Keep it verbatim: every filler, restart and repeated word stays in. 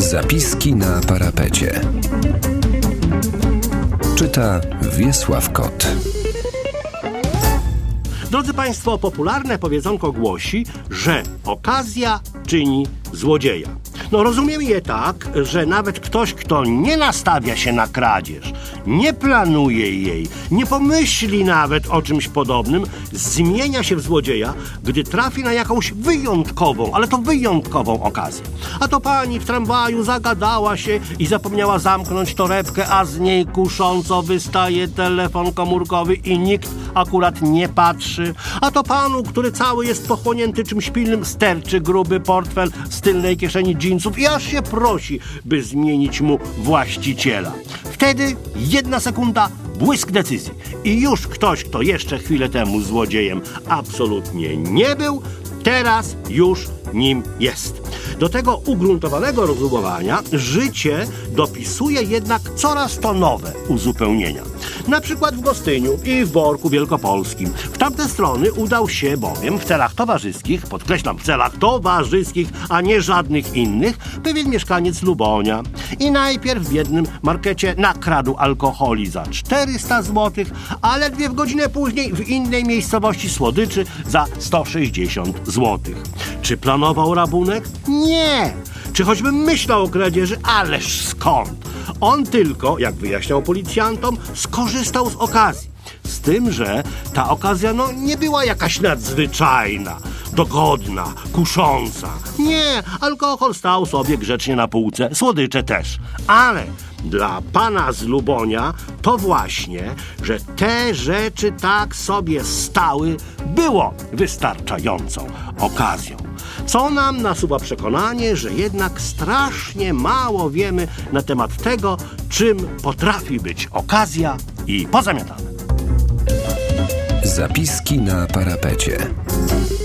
Zapiski na parapecie. Czyta Wiesław Kot. Drodzy Państwo, popularne powiedzonko głosi, że okazja czyni złodzieja. No rozumiemy je tak, że nawet ktoś, kto nie nastawia się na kradzież, nie planuje jej, nie pomyśli nawet o czymś podobnym, zmienia się w złodzieja, gdy trafi na jakąś wyjątkową, ale to wyjątkową okazję. A to pani w tramwaju zagadała się i zapomniała zamknąć torebkę, a z niej kusząco wystaje telefon komórkowy i nikt akurat nie patrzy. A to panu, który cały jest pochłonięty czymś pilnym, sterczy gruby portfel z tylnej kieszeni dżinsów i aż się prosi, by zmienić mu właściciela. Wtedy jedna sekunda, błysk decyzji i już ktoś, kto jeszcze chwilę temu złodziejem absolutnie nie był, teraz już nim jest. Do tego ugruntowanego rozumowania życie dopisuje jednak coraz to nowe uzupełnienia. Na przykład w Gostyniu i w Borku Wielkopolskim. W tamte strony udał się bowiem w celach towarzyskich, podkreślam, w celach towarzyskich, a nie żadnych innych, pewien mieszkaniec Lubonia. I najpierw w jednym markecie nakradł alkoholi za czterysta złotych, a ledwie w godzinę później w innej miejscowości słodyczy za sto sześćdziesiąt złotych. Czy planował rabunek? Nie! Czy choćby myślał o kradzieży? Ależ skąd? On tylko, jak wyjaśniał policjantom, skorzystał z okazji. Z tym, że ta okazja no, nie była jakaś nadzwyczajna, dogodna, kusząca. Nie, alkohol stał sobie grzecznie na półce, słodycze też. Ale dla pana z Lubonia to właśnie, że te rzeczy tak sobie stały, było wystarczającą okazją. Co nam nasuwa przekonanie, że jednak strasznie mało wiemy na temat tego, czym potrafi być okazja i pozamiatane. Zapiski na parapecie.